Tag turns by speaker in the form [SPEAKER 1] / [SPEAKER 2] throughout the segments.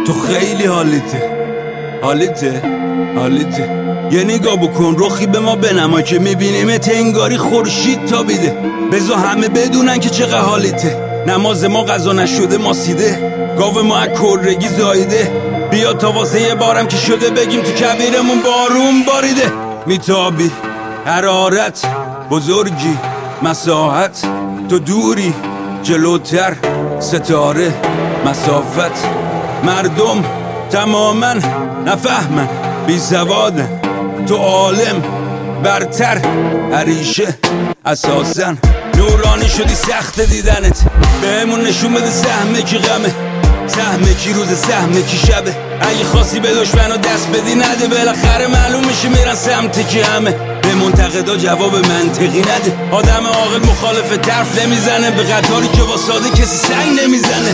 [SPEAKER 1] تو خیلی حالیته یه نگاه بکن رخی به ما بنما که میبینیمت انگاری خورشید تابیده. بذار همه بدونن که چقدر حالیته. نماز ما قضا نشده ماسیده، گاو ما از کرگی زایده. بیا تا واسه یه بارم که شده بگیم تو کبیرمون بارون باریده. میتابی حرارت بزرگی مساحت، تو دوری جلوتر ستاره مسافت. مردم تماما نفهمن بی سوادن، تو عالم برتر عریشه اساسن. نورانی شدی سخت دیدنت، بهمون نشون بده سهمه کی غمه، سهمه کی روز سهمه کی شبه. اگه خواستی به دشمنو دست بدی نده، بالاخره معلوم میشه میرن سمت کی همه. به منتقدا جواب منطقی نده، آدم عاقل مخالف طرف نمیزنه، به قطاری که واساده کسی سنگ نمیزنه.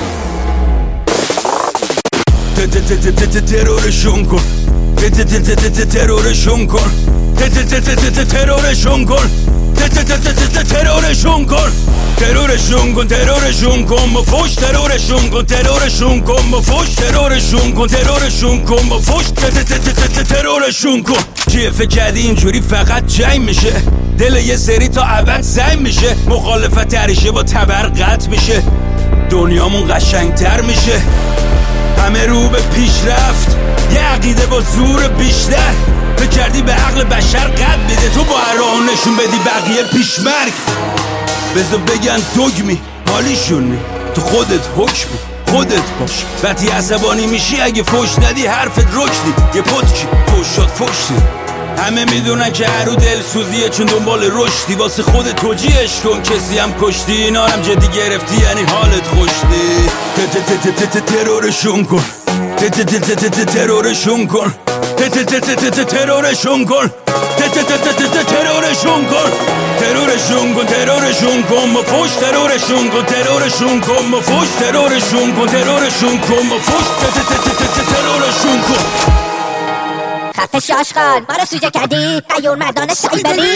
[SPEAKER 1] ترورشون کن، ترورشون کن، ترورشون کن، ترورشون کن، ترورشون کن، ترورشون کن با فوش، ترورشون کن، ترورشون کن با فوش، ترورشون کن، ترورشون کن با فوش، ترورشون کن. چیه فکر کردی اینجوری فقط جنگ میشه؟ دل یه سری تا ابد سنگ میشه، مخالفت تریشه با تبر قطع میشه، دنیامون قشنگتر میشه. همه رو به پیشرفت، یه عقیده با زور بیشتر. فکر کردی به عقل بشر قد میده، تو با راه نشون بدی بقیه پیشمرگ. بذار بگن دوگمی حالیشونی، تو خودت حکمی خودت باش. وقتی عصبانی میشی اگه فوش ندی حرفت رکدی، یه پتکی فوش شد فوشتی. همه میدونن که هرو دل سوزیه چون دنبال رشدی، واسه خودت توجیهش کن کسی هم کشتی. اینا هم جدی گرفتی یعنی حالت خوشتی. ترورشون کن، ترورشون کن، ترورشون کن، ترورشون کن، ترورشون کن، ترورشون کن با فوش، ترورشون کن، ترورشون کن با فوش، ترورشون کن، ترورشون کن با فوش، ترورشون کن.
[SPEAKER 2] خفه شاشقان ما رو سوجه کردی، قیور مردان سایبری.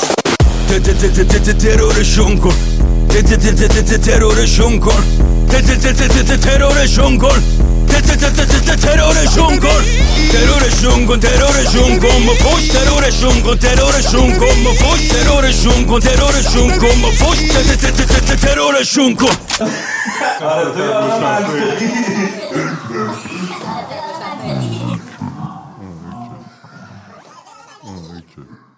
[SPEAKER 1] ترورشون کن، ترورشون کن، ترورشون کن، ترورشون کن، ترورشون کن، ترورشون کن با فوش، ترورشون کن، ترورشون کن با فوش، ترورشون کن، ترورشون کن با فوش، ترورشون کن.
[SPEAKER 3] Okay.